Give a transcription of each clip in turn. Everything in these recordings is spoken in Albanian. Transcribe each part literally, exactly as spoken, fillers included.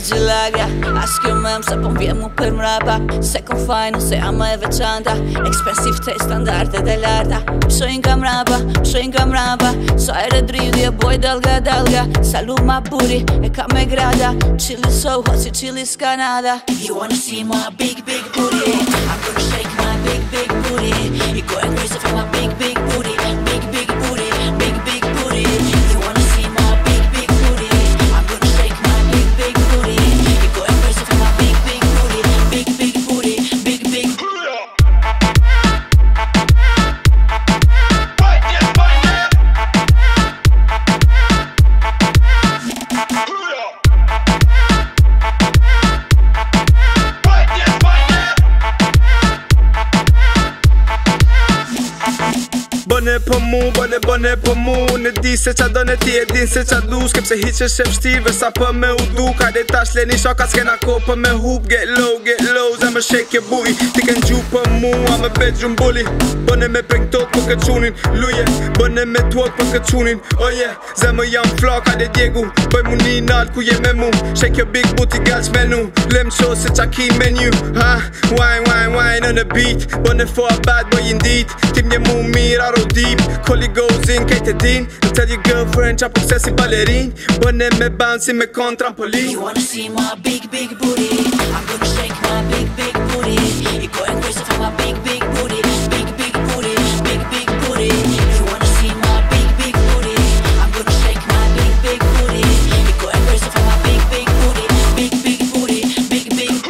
gjelaga. As kjo mem se po m'vjen mu për mrapa. Se kon fajnë se ama e veçanta. Expensive te standardet e larta. Pshojnë ka mrapa, pshojnë ka mrapa. Sa ere dridhje boj dalga dalga. Salu ma buri e ka me grada. Chili so hot si chili Canada. You wanna see my big big booty? I'm gonna shake my big big booty. You going crazy for my big big booty. Big big booty, big big booty. You wanna see my big big booty? I'm gonna shake my big big booty. You going crazy for my big big booty. Big big booty, big big booty. Bëne për mu, bëne bëne për mu. Në di se qa do në ti e din se qa du. Skep se hiq e shep shtive sa për me u du. Kajde tash leni shoka s'kena ko për me hup. Get low, get low, zemë shake e buj. Ti ken gju për mu, I'm a bedroom bully. Bëne me peng tot për këtë qunin. Luje, bëne me tuot për këtë qunin. Oh yeah, zemë jam flok, kajde djegu. Bëj mu një nalt ku je me mu. Shake your big booty girls menu. Lem show se qa ki menu. Ha, wine, wine, wine on the beat. Bëne for a bad boy indeed. Tim një mu mirë, aro deep. Collie goes in, kejt e din. Tell your girlfriend qa përse si ballerin. Bëne me bounce me kon trampolin. You wanna see my big big booty? I'm gonna shake my big big booty. You going crazy for my big big booty. Big big booty, big big booty. You wanna see my big big booty? I'm gonna shake my big big booty. You going crazy for my big big booty. Big big booty, big big booty.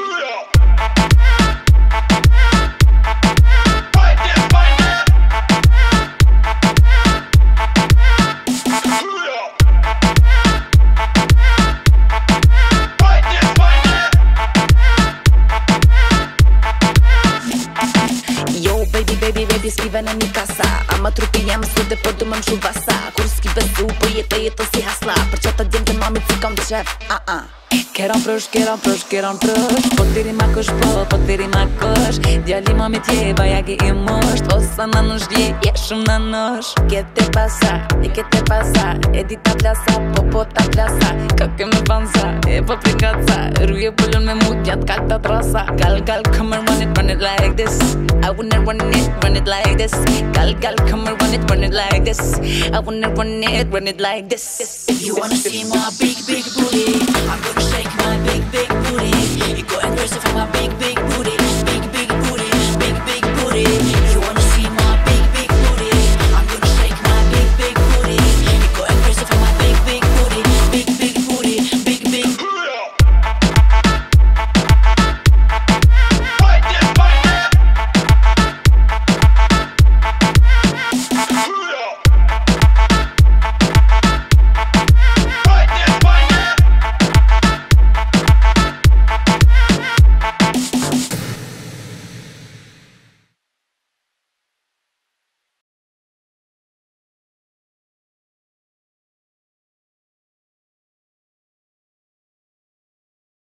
Baby, baby, skive në një kasa. Ama trupi jam s'lude, por du më m'shu vasa. Kur s'ki besu, po jetë e jetë si hasla. Për që të djemë të mamit si kom të qef. Uh-uh. Keron prush, keron prush, keron prush. Po tiri ma kush, po, po tiri ma kush. Djali mamit je, bajagi i musht. Osa në nush je, je shumë në nush. Kete pasa, e kete pasa. E di ta plasa, po po ta plasa. Ka ke me panza, e po prikaca. Ruje bullon me mut, jat kalta trasa. Gal, gal, come and run it, run it like this. I wanna run it, run it like this. Gal, gal, come and run it, run it like this. I wanna run it, run it like this. If you wanna see my big, big booty, I'm gonna